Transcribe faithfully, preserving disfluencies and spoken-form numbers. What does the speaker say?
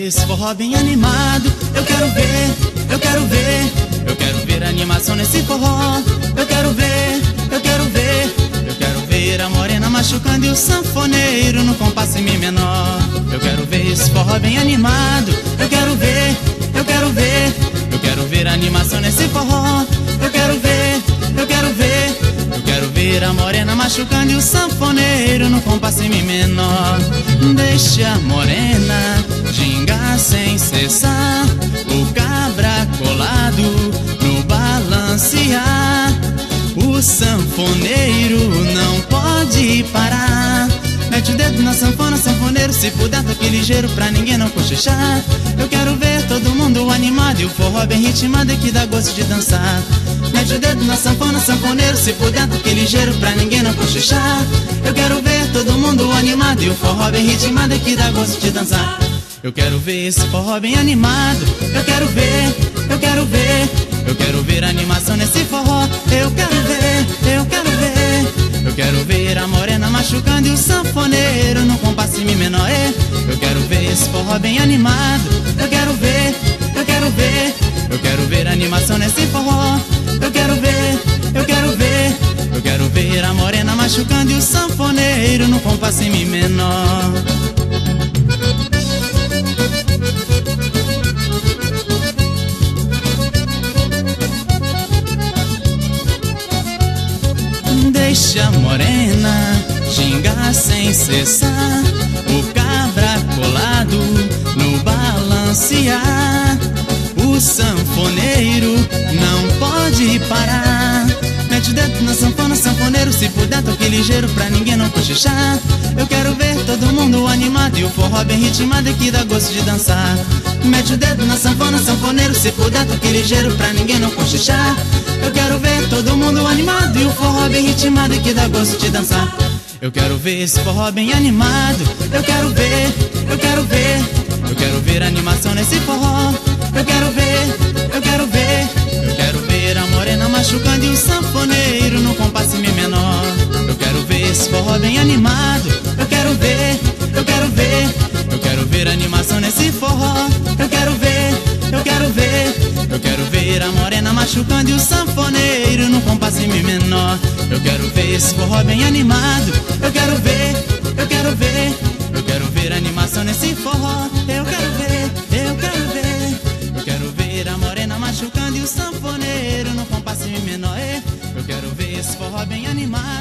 ver esse forró bem animado. Eu quero ver, eu quero ver, eu quero ver a animação nesse forró. Eu quero ver, eu quero ver, eu quero ver a morena machucando e o sanfoneiro no compasso em mi menor. Eu quero ver esse forró bem animado. Eu quero ver, eu quero ver, eu quero ver a animação nesse forró. Eu quero ver, eu quero ver, eu quero ver a morena machucando e o sanfoneiro no compasso em mi menor. Deixa a morena gingar sem cessar, o cabra colado no balancear. O sanfoneiro não pode parar. Mete o dedo na sanfona, sanfoneiro, se puder toque ligeiro pra ninguém não cochichar. Eu quero ver todo mundo animado e o forró bem ritmado é que dá gosto de dançar. Mete o dedo na sanfona, sanfoneiro, se puder toque ligeiro pra ninguém não cochichar. Eu quero ver todo mundo animado e o forró bem ritmado é que dá gosto de dançar. Eu quero ver esse forró bem animado. Eu quero ver, eu quero ver, eu quero ver a animação nesse forró. Eu quero ver, eu quero ver, eu quero ver a morena machucando e o sanfoneiro no compasso em mi menor. Eu quero ver esse forró bem animado. Eu quero ver, eu quero ver, eu quero ver a animação nesse forró. Eu quero ver, eu quero ver, eu quero ver a morena machucando e o sanfoneiro no compasso em mi menor. Deixa a morena gingar sem cessar, o cabra colado no balancear. O sanfoneiro não pode parar. Mete o dedo na sanfona, sanfoneiro, se puder toque ligeiro pra ninguém não cochichar. Eu quero ver todo mundo animado e o forró bem ritmado é que dá gosto de dançar. Mete o dedo na sanfona, sanfoneiro, se puder toque ligeiro pra ninguém não cochichar. Eu quero ver todo mundo animado e o forró bem ritmado é que dá gosto de dançar. Eu quero ver esse forró bem animado. Eu quero ver, eu quero ver, eu quero ver a animação nesse forró. Eu quero ver, eu quero ver, eu quero ver a morena machucando e o sanfoneiro no compasso em mi menor. Eu quero ver esse forró bem animado. Eu quero ver, eu quero ver, eu quero ver a animação nesse forró. Eu quero ver, eu quero ver, eu quero ver a morena machucando e o sanfoneiro no compasso em mi menor. Eu quero ver esse forró bem animado. Eu quero ver, eu quero ver, eu quero ver a animação nesse forró. Eu quero ver, eu quero ver, eu quero ver a morena machucando e o sanfoneiro no compasso em mi menor. Eu quero ver esse forró bem animado.